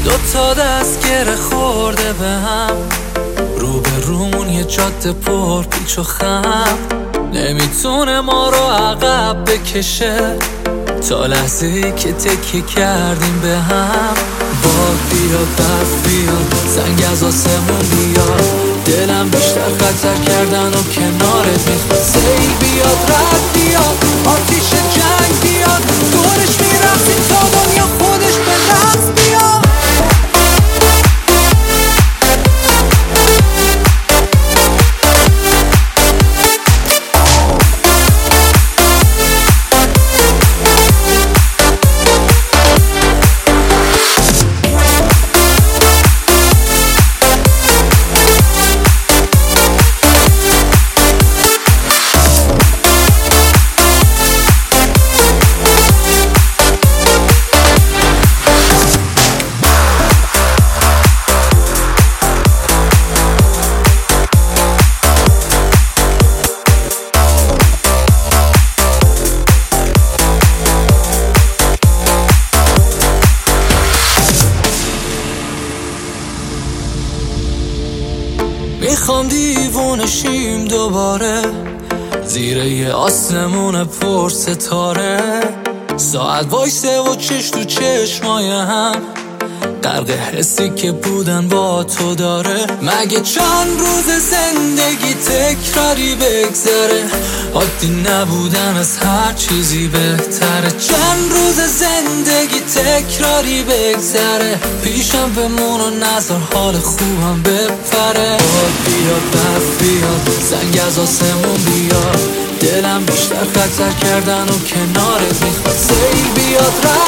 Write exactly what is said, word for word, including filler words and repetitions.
دوتا دست گره خورده به هم، رو به رومون یه جاده پر پیچ و خم. نمیتونه ما رو عقب بکشه تا لحظه ای که تکیه کردیم به هم. باد بیاد، برف بیاد، زنگ از آسمون بیاد، دلم بیشتر خطر کردن و کنارت میخواد. سیل بیاد، رد بیاد، آتیش جنگ بیاد، دورش میرفتیم تا دنیا خودش به دست بیاد. میخوام دیوونشیم دوباره زیر یه آسمون پر ستاره، ساعت وایسه و چش تو چشمای هم، غرق حسی که بودن با تو داره. مگه چند روز زندگی تکراری بگذره، عادی نبودن از هر چیزی بهتره. چند روز زندگی تکراری بگذره، پیشم بمون و نظر حال خوبم بپره. باد بیاد، برف بیاد، زنگ از آسمون بیاد، دلم بیشتر خطر کردن و کنارت میخواد. سیل بیاد،